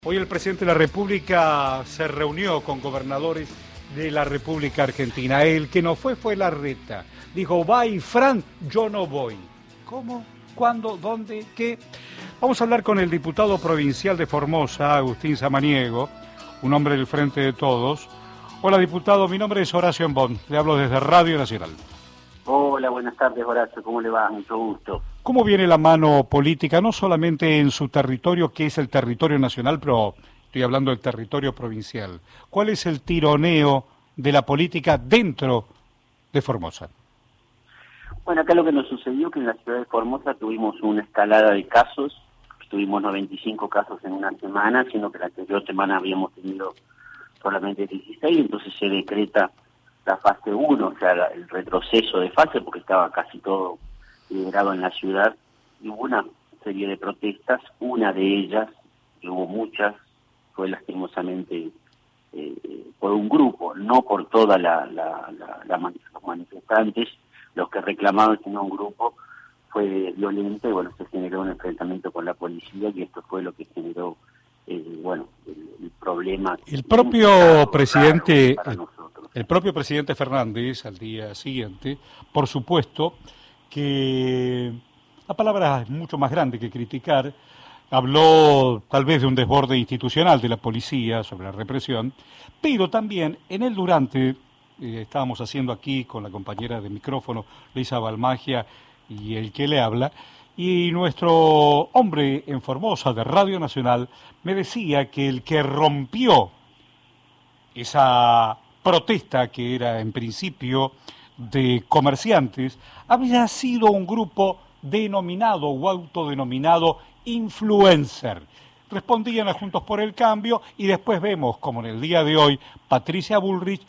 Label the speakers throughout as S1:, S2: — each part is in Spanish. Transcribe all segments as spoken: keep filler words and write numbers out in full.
S1: Hoy el presidente de la República se reunió con gobernadores de la República Argentina. El que no fue fue Larreta. Dijo, va y Fran, yo no voy. ¿Cómo? ¿Cuándo? ¿Dónde? ¿Qué? Vamos a hablar con el diputado provincial de Formosa, Agustín Samaniego, un hombre del Frente de Todos. Hola, diputado, mi nombre es Horacio Embón, le hablo desde Radio Nacional.
S2: Hola, buenas tardes, Horacio, ¿cómo le va? Mucho gusto.
S1: ¿Cómo viene la mano política, no solamente en su territorio, que es el territorio nacional, pero estoy hablando del territorio provincial? ¿Cuál es el tironeo de la política dentro de Formosa?
S2: Bueno, acá lo que nos sucedió es que en la ciudad de Formosa tuvimos una escalada de casos, tuvimos noventa y cinco casos en una semana, siendo que la anterior semana habíamos tenido solamente dieciséis, entonces se decreta la fase uno, o sea, el retroceso de fase, porque estaba casi todo liderado en la ciudad, y hubo una serie de protestas. Una de ellas, que hubo muchas, fue lastimosamente eh, por un grupo, no por toda la, la, la, la man los manifestantes, los que reclamaban, sino un grupo, fue violento, y bueno, se generó un enfrentamiento con la policía, y esto fue lo que generó, eh, bueno, el, el problema.
S1: El propio presidente, el, el propio presidente Fernández, al día siguiente, por supuesto, que la palabra es mucho más grande que criticar, habló tal vez de un desborde institucional de la policía sobre la represión, pero también en el durante, eh, estábamos haciendo aquí con la compañera de micrófono, Lisa Balmagia, y el que le habla, y nuestro hombre en Formosa de Radio Nacional me decía que el que rompió esa protesta, que era en principio de comerciantes, había sido un grupo denominado o autodenominado influencer. Respondían a Juntos por el Cambio, y después vemos como en el día de hoy Patricia Bullrich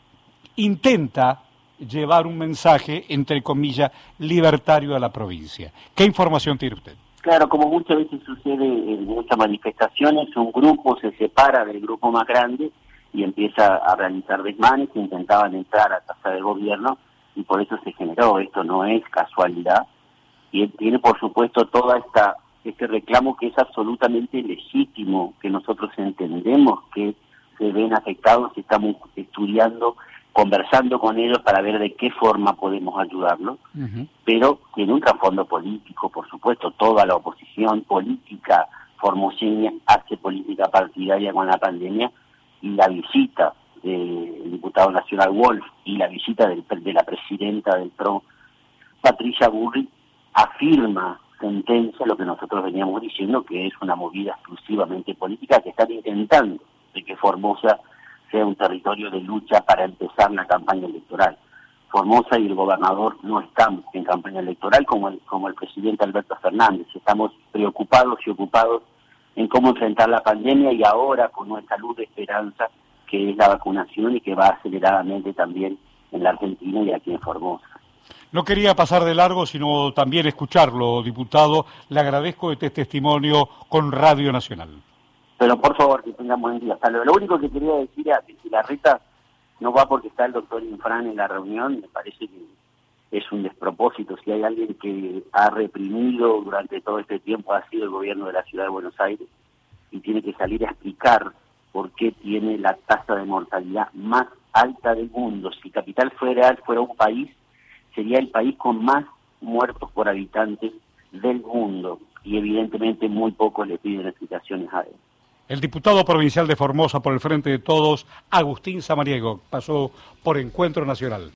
S1: intenta llevar un mensaje, entre comillas, libertario a la provincia. ¿Qué información tiene usted?
S2: Claro, como muchas veces sucede en muchas manifestaciones, un grupo se separa del grupo más grande y empieza a realizar desmanes, que intentaban entrar a casa del gobierno, y por eso se generó. Esto no es casualidad, y él tiene por supuesto toda esta este reclamo, que es absolutamente legítimo, que nosotros entendemos que se ven afectados, y estamos estudiando, conversando con ellos para ver de qué forma podemos ayudarlos, uh-huh. Pero tiene un trasfondo político, por supuesto. Toda la oposición política formoseña hace política partidaria con la pandemia, y la visita del diputado nacional Wolf y la visita del, de la presidenta del P R O, Patricia Bullrich, afirma, sentencia lo que nosotros veníamos diciendo, que es una movida exclusivamente política, que están intentando de que Formosa sea un territorio de lucha para empezar la campaña electoral. Formosa y el gobernador no estamos en campaña electoral como el, como el presidente Alberto Fernández. Estamos preocupados y ocupados en cómo enfrentar la pandemia, y ahora con nuestra luz de esperanza, que es la vacunación, y que va aceleradamente también en la Argentina y aquí en Formosa.
S1: No quería pasar de largo, sino también escucharlo, diputado. Le agradezco este testimonio con Radio Nacional.
S2: Pero por favor, que tengan buen día. Hasta luego. Lo único que quería decir es que si Larreta no va porque está el doctor Infran en la reunión, me parece que es un despropósito. Si hay alguien que ha reprimido durante todo este tiempo, ha sido el gobierno de la Ciudad de Buenos Aires, y tiene que salir a explicar por qué tiene la tasa de mortalidad más alta del mundo. Si Capital Federal fuera un país, sería el país con más muertos por habitantes del mundo, y evidentemente muy pocos le piden explicaciones a él.
S1: El diputado provincial de Formosa por el Frente de Todos, Agustín Samaniego, pasó por Encuentro Nacional.